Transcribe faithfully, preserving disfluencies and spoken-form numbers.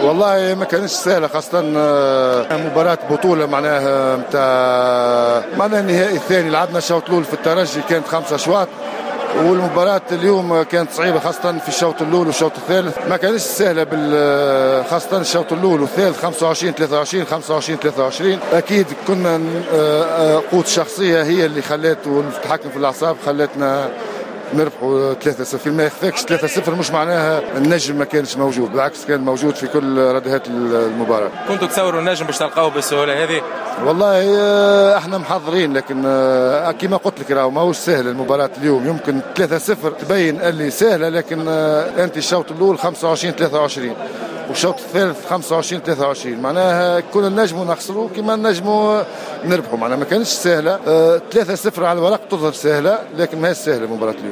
والله ما كانتش سهله، خاصه آه، مباراه بطوله معناها نتاع معناها النهائي الثاني. لعبنا الشوط الاول في الترجي كانت خمسة اشواط، والمباراة اليوم كانت صعيبة خاصة في الشوط الأول والشوط الثالث. ما كانتش سهلة بال خاصة الشوط الأول والثالث خمسة وعشرين ثلاثة وعشرين خمسة وعشرين ثلاثة وعشرين. أكيد كنا قوة شخصية هي اللي خلات، والتحكم في الأعصاب خلتنا نربحوا ثلاثة صفر. ما يخفاكش ثلاثة صفر مش معناها النجم ما كانش موجود، بالعكس كان موجود في كل ردهات المباراة. كنتوا تصوروا النجم باش تلقاوه بالسهولة هذه؟ والله احنا محضرين، لكن كما قلت لك راهو ماهوش سهل المباراة اليوم. يمكن ثلاثة صفر تبين اللي سهلة، لكن انت الشوط الاول خمسة وعشرين ثلاثة وعشرين والشوط الثالث خمسة وعشرين ثلاثة وعشرين، معناها كنا نجموا نخسروا كما نجموا نربحوا. معناها ما كانتش سهلة. ثلاثة صفر على الورق تظهر سهلة، لكن ما هي سهلة مباراة اليوم.